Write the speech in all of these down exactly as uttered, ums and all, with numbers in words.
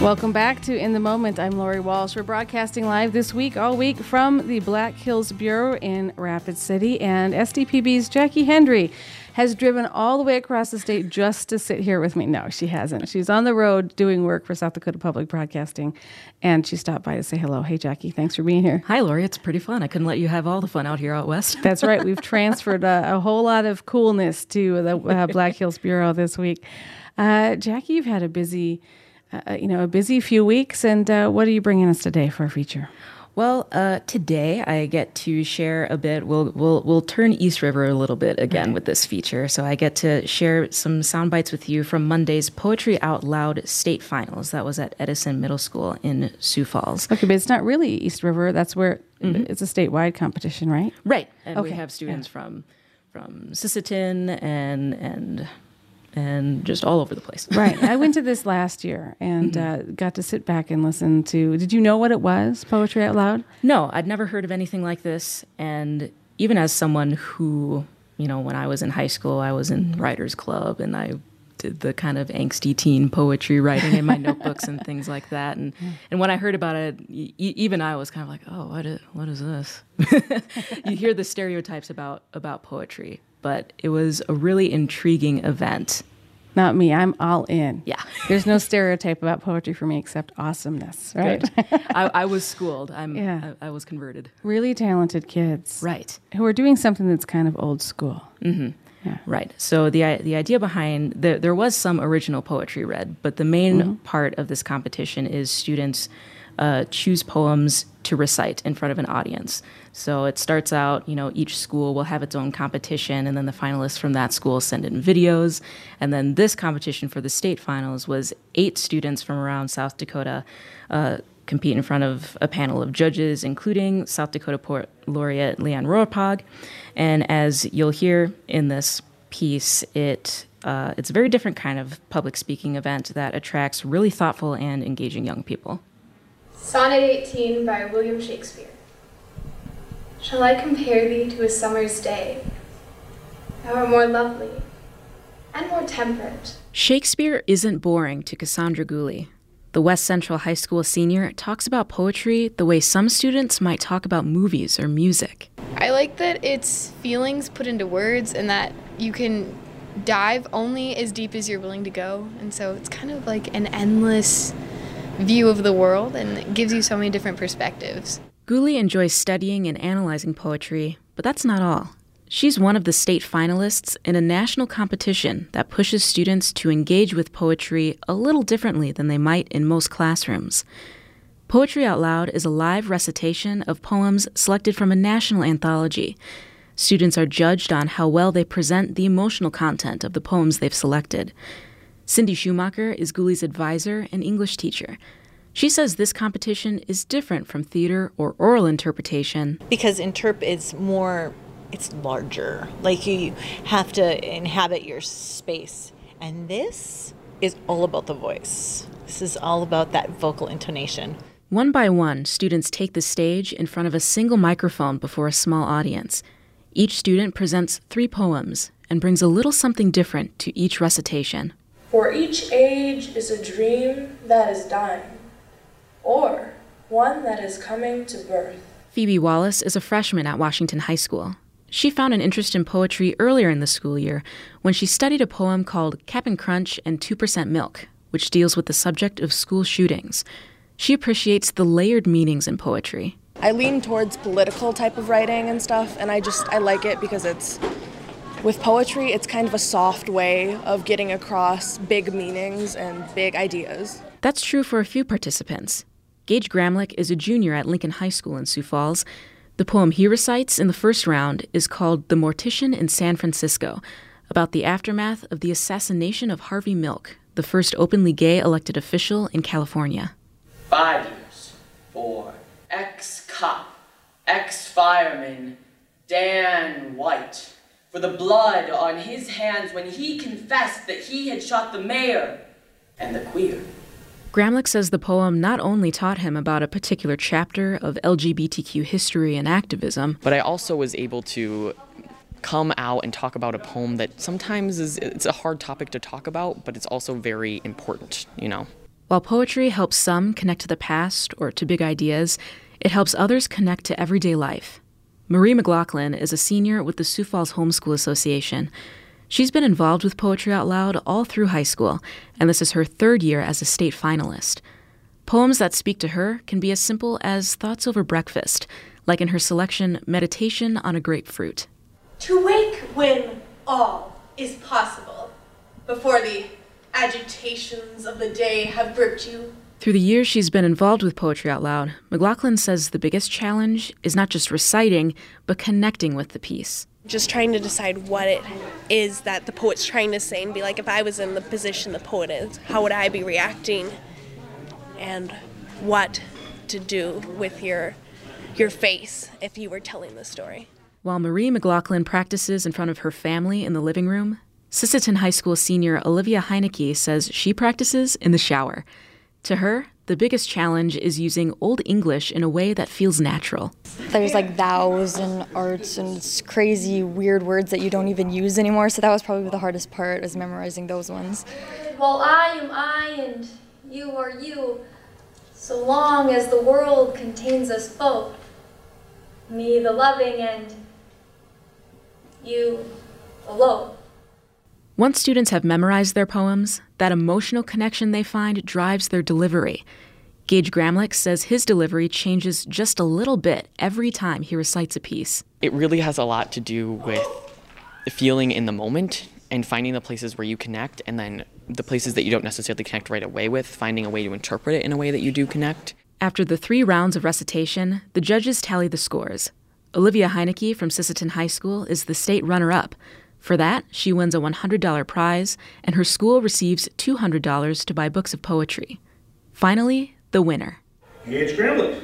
Welcome back to In the Moment. I'm Lori Walsh. We're broadcasting live this week, all week, from the Black Hills Bureau in Rapid City. And S D P B's Jackie Hendry has driven all the way across the state just to sit here with me. No, she hasn't. She's on the road doing work for South Dakota Public Broadcasting, and she stopped by to say hello. Hey, Jackie, thanks for being here. Hi, Lori. It's pretty fun. I couldn't let you have all the fun out here out west. That's right. We've transferred uh, a whole lot of coolness to the uh, Black Hills Bureau this week. Uh, Jackie, you've had a busy... Uh, you know, a busy few weeks, and uh, what are you bringing us today for a feature? Well, uh, today I get to share a bit. We'll we'll we'll turn East River a little bit again right. with this feature. So I get to share some sound bites with you from Monday's Poetry Out Loud State Finals. That was at Edison Middle School in Sioux Falls. Okay, but it's not really East River. That's where mm-hmm. it's a statewide competition, right? Right, and okay. we have students yeah. from from Sisseton and and. and just all over the place. Right. I went to this last year and mm-hmm. uh, got to sit back and listen to, did you know what it was, Poetry Out Loud? No, I'd never heard of anything like this. And even as someone who, you know, when I was in high school, I was in Writers Club and I did the kind of angsty teen poetry writing in my notebooks and things like that. And and when I heard about it, e- even I was kind of like, oh, what is, what is this? You hear the stereotypes about, about poetry. But it was a really intriguing event. Not me. I'm all in. Yeah. There's no stereotype about poetry for me except awesomeness, right? I, I was schooled. I'm, yeah. I, I was converted. Really talented kids. Right. Who are doing something that's kind of old school. Mm-hmm. Yeah. Right. So the the idea behind, the, there was some original poetry read, but the main mm-hmm. part of this competition is students uh, choose poems to recite in front of an audience. So it starts out, you know, each school will have its own competition, and then the finalists from that school send in videos. And then this competition for the state finals was eight students from around South Dakota uh, compete in front of a panel of judges, including South Dakota Poet Laureate Leanne Rohrpog. And as you'll hear in this piece, it uh, it's a very different kind of public speaking event that attracts really thoughtful and engaging young people. Sonnet eighteen by William Shakespeare. Shall I compare thee to a summer's day? Thou art more lovely and more temperate. Shakespeare isn't boring to Cassandra Gooley. The West Central High School senior talks about poetry the way some students might talk about movies or music. I like that it's feelings put into words and that you can dive only as deep as you're willing to go. And so it's kind of like an endless view of the world, and it gives you so many different perspectives. Gooley enjoys studying and analyzing poetry, but that's not all. She's one of the state finalists in a national competition that pushes students to engage with poetry a little differently than they might in most classrooms. Poetry Out Loud is a live recitation of poems selected from a national anthology. Students are judged on how well they present the emotional content of the poems they've selected. Cindy Schumacher is Gooley's advisor and English teacher. She says this competition is different from theater or oral interpretation. Because interp is more, it's larger. Like you have to inhabit your space. And this is all about the voice. This is all about that vocal intonation. One by one, students take the stage in front of a single microphone before a small audience. Each student presents three poems and brings a little something different to each recitation. For each age is a dream that is dying, or one that is coming to birth. Phoebe Wallace is a freshman at Washington High School. She found an interest in poetry earlier in the school year when she studied a poem called Cap'n Crunch and two percent Milk, which deals with the subject of school shootings. She appreciates the layered meanings in poetry. I lean towards political type of writing and stuff, and I just, I like it because it's, with poetry, it's kind of a soft way of getting across big meanings and big ideas. That's true for a few participants. Gage Gramlich is a junior at Lincoln High School in Sioux Falls. The poem he recites in the first round is called The Mortician in San Francisco, about the aftermath of the assassination of Harvey Milk, the first openly gay elected official in California. Five years for ex-cop, ex-fireman Dan White, for the blood on his hands when he confessed that he had shot the mayor and the queer. Gramlich says the poem not only taught him about a particular chapter of L G B T Q history and activism, but I also was able to come out and talk about a poem that sometimes is, it's a hard topic to talk about, but it's also very important, you know. While poetry helps some connect to the past or to big ideas, it helps others connect to everyday life. Marie McLaughlin is a senior with the Sioux Falls Homeschool Association. She's been involved with Poetry Out Loud all through high school, and this is her third year as a state finalist. Poems that speak to her can be as simple as thoughts over breakfast, like in her selection, Meditation on a Grapefruit. To wake when all is possible, before the agitations of the day have gripped you. Through the years she's been involved with Poetry Out Loud, McLaughlin says the biggest challenge is not just reciting, but connecting with the piece. Just trying to decide what it is that the poet's trying to say and be like, if I was in the position the poet is, how would I be reacting? And what to do with your your face if you were telling the story. While Marie McLaughlin practices in front of her family in the living room, Sisseton High School senior Olivia Heineke says she practices in the shower. To her, the biggest challenge is using Old English in a way that feels natural. There's like thous and arts and it's crazy, weird words that you don't even use anymore, so that was probably the hardest part, is memorizing those ones. Well, I am I and you are you, so long as the world contains us both. Me the loving and you alone. Once students have memorized their poems, that emotional connection they find drives their delivery. Gage Gramlich says his delivery changes just a little bit every time he recites a piece. It really has a lot to do with feeling in the moment and finding the places where you connect, and then the places that you don't necessarily connect right away with, finding a way to interpret it in a way that you do connect. After the three rounds of recitation, the judges tally the scores. Olivia Heineke from Sisseton High School is the state runner-up. For that, she wins a one hundred dollars prize, and her school receives two hundred dollars to buy books of poetry. Finally, the winner. Gage Gramlich.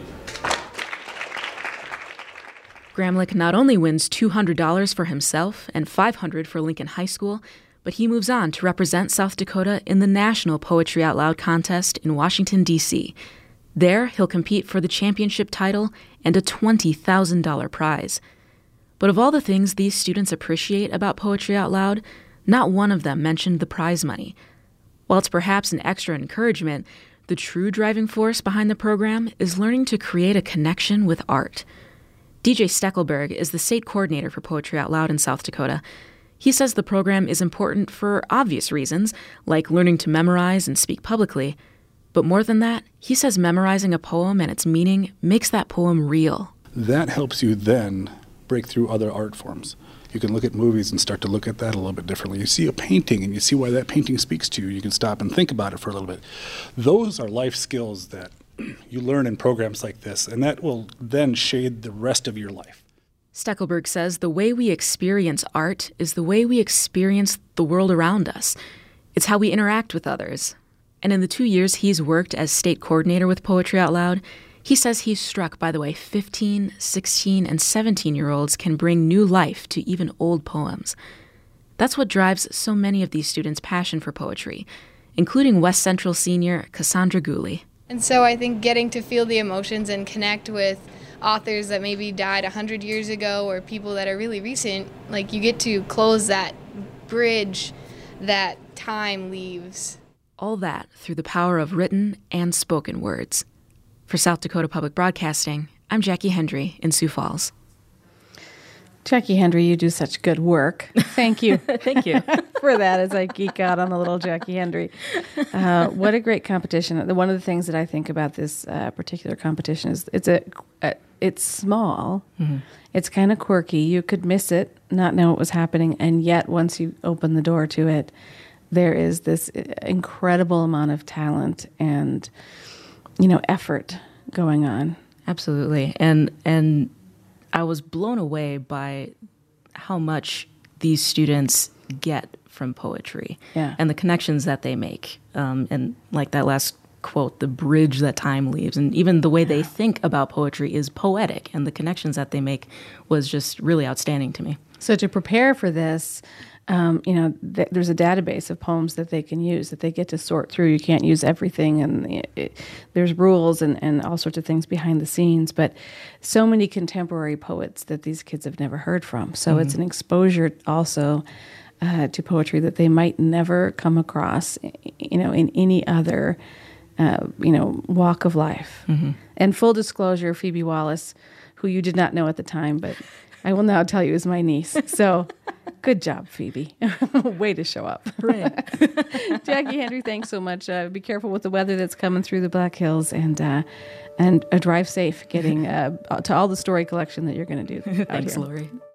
Gramlich not only wins two hundred dollars for himself and five hundred dollars for Lincoln High School, but he moves on to represent South Dakota in the National Poetry Out Loud contest in Washington, D C There, he'll compete for the championship title and a twenty thousand dollars prize. But of all the things these students appreciate about Poetry Out Loud, not one of them mentioned the prize money. While it's perhaps an extra encouragement, the true driving force behind the program is learning to create a connection with art. D J Steckelberg is the state coordinator for Poetry Out Loud in South Dakota. He says the program is important for obvious reasons, like learning to memorize and speak publicly. But more than that, he says memorizing a poem and its meaning makes that poem real. That helps you then break through other art forms. You can look at movies and start to look at that a little bit differently. You see a painting and you see why that painting speaks to you. You can stop and think about it for a little bit. Those are life skills that you learn in programs like this, and that will then shade the rest of your life. Steckelberg says the way we experience art is the way we experience the world around us. It's how we interact with others. And in the two years he's worked as state coordinator with Poetry Out Loud, he says he's struck by the way fifteen, sixteen, and seventeen-year-olds can bring new life to even old poems. That's what drives so many of these students' passion for poetry, including West Central senior Cassandra Gooley. And so I think getting to feel the emotions and connect with authors that maybe died one hundred years ago or people that are really recent, like you get to close that bridge that time leaves. All that through the power of written and spoken words. For South Dakota Public Broadcasting, I'm Jackie Hendry in Sioux Falls. Jackie Hendry, you do such good work. Thank you. Thank you. For that as I geek out on the little Jackie Hendry. Uh, what a great competition. One of the things that I think about this uh, particular competition is it's a, a it's small. Mm-hmm. It's kind of quirky. You could miss it, not know what was happening, and yet once you open the door to it, there is this incredible amount of talent and, you know, effort going on. Absolutely. And and I was blown away by how much these students get from poetry yeah. and the connections that they make. Um, and like that last quote, the bridge that time leaves, and even the way yeah. they think about poetry is poetic, and the connections that they make was just really outstanding to me. So to prepare for this, Um, you know, th- there's a database of poems that they can use, that they get to sort through. You can't use everything, and it, it, there's rules and, and all sorts of things behind the scenes. But so many contemporary poets that these kids have never heard from. So mm-hmm. it's an exposure also uh, to poetry that they might never come across, you know, in any other uh, you know, walk of life. Mm-hmm. And full disclosure, Phoebe Wallace, who you did not know at the time, but I will now tell you is my niece. So good job, Phoebe. Way to show up. Right. Jackie Henry, thanks so much. Uh, be careful with the weather that's coming through the Black Hills, and uh, and uh, drive safe getting uh, to all the story collection that you're going to do out Thanks, here. Lori.